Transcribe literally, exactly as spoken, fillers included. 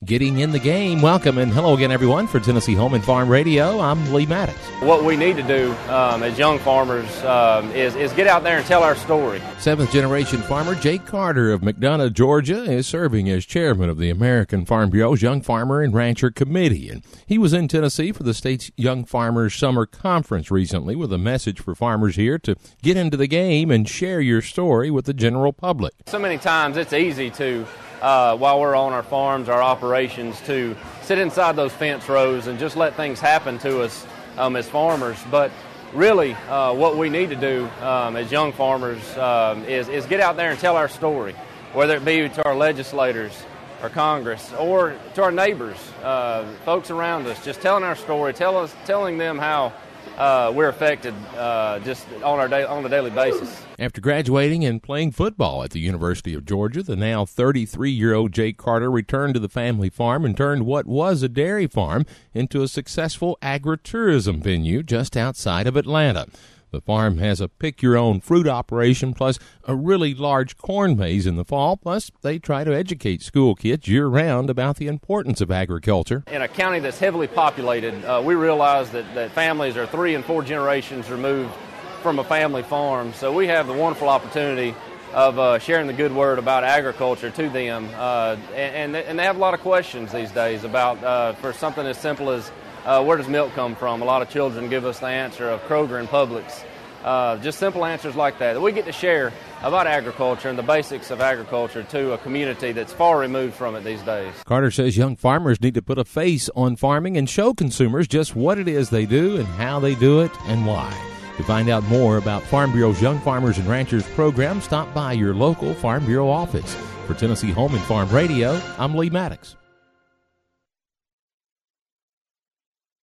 getting in the game. Welcome and hello again, everyone, for Tennessee Home and Farm Radio. I'm Lee Maddox. What we need to do um, as young farmers um, is, is get out there and tell our story. Seventh-generation farmer Jake Carter of McDonough, Georgia, is serving as chairman of the American Farm Bureau's Young Farmer and Rancher Committee. And he was in Tennessee for the state's Young Farmers Summer Conference recently with a message for farmers here to get into the game and share your story with the general public. So many times it's easy to, uh, while we're on our farms, our operations, to sit inside those fence rows and just let things happen to us um, as farmers. But really, uh, what we need to do um, as young farmers um, is, is get out there and tell our story, whether it be to our legislators or Congress or to our neighbors, uh, folks around us, just telling our story, tell us, telling them how uh, we're affected uh, just on, our day, on a daily basis. After graduating and playing football at the University of Georgia, the now thirty-three-year-old Jake Carter returned to the family farm and turned what was a dairy farm into a successful agritourism venue just outside of Atlanta. The farm has a pick-your-own fruit operation plus a really large corn maze in the fall. Plus, they try to educate school kids year-round about the importance of agriculture. In a county that's heavily populated, uh, we realize that, that families are three and four generations removed from a family farm. So we have the wonderful opportunity of uh, sharing the good word about agriculture to them. Uh, and, and they have a lot of questions these days about, uh, for something as simple as, Uh, where does milk come from? A lot of children give us the answer of Kroger and Publix. Uh, just simple answers like that. We get to share about agriculture and the basics of agriculture to a community that's far removed from it these days. Carter says young farmers need to put a face on farming and show consumers just what it is they do and how they do it and why. To find out more about Farm Bureau's Young Farmers and Ranchers program, stop by your local Farm Bureau office. For Tennessee Home and Farm Radio, I'm Lee Maddox.